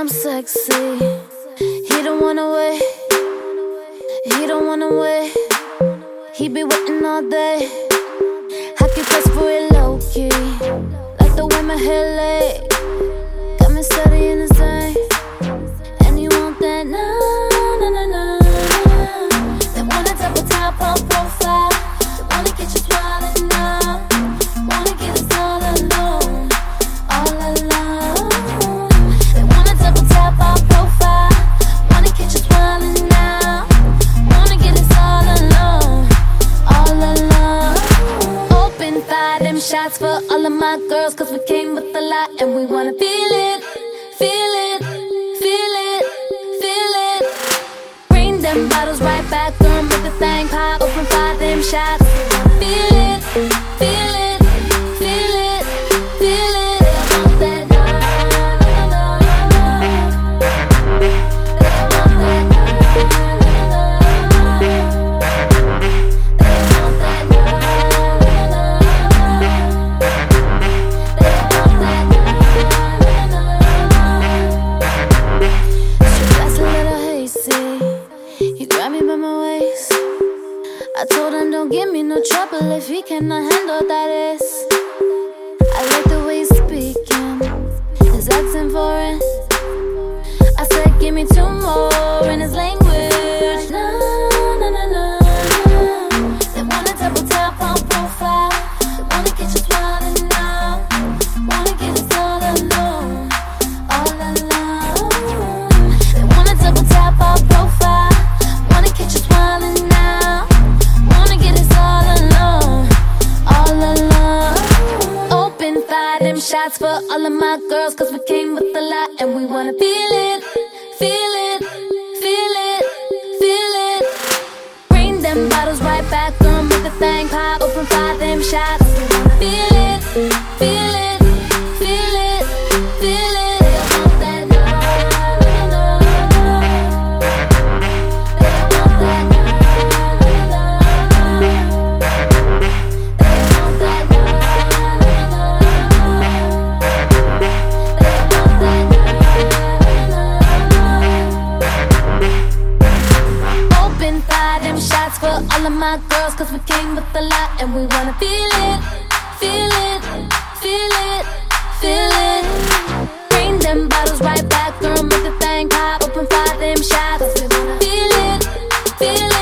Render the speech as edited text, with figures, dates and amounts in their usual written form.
I'm sexy. He don't wanna wait. He don't wanna wait. He be waiting all day. I keep press for it low key, like the way my hair lay. Got me studying the same. And you want that na na na na. They wanna double tap on profile. They wanna get you smiling now. Wanna get us all alone, all alone. They wanna double tap on profile. Wanna get you smiling now. Wanna get us all alone, all alone. Open fire, them shots for all of my girls, 'cause we came with a lot and we wanna feel it, feel it, feel it, feel it. Bring them bottles right back, girl, make the thing pop. Open fire, them shots. Feel it, feel it, feel it, feel it. I want that na na na na. I want that na na na. I want that na na na. I want that na na na. She gets a little hazy. He grabbed me by my waist. I told him don't give me no trouble if he cannot handle that is. I like the way he's speaking, his accent foreign. I said give me two more in his language. Na na na na. They wanna double tap on profile. They wanna get you smiling now. Wanna get us all alone, all alone. They wanna double tap on profile. Wanna get you smiling now. Wanna get us all alone, all alone. Open fire, them shots for all of my girls, 'cause we came with a lot and we wanna feel it, feel it, feel it, feel it. Bring them bottles right back, girl, make the thing pop. Open fire, them shots. Feel it, feel it, feel it, feel it. I want that na na na. I want that na na na. I want that na na na. I want that na na na. Open fire, them shots for all of my girls, 'cause we came with a lot and we wanna feel it, feel it, feel it, feel it. Bring them bottles right back, girl, make the thing pop. Open fire, them shots. We wanna feel it, feel it.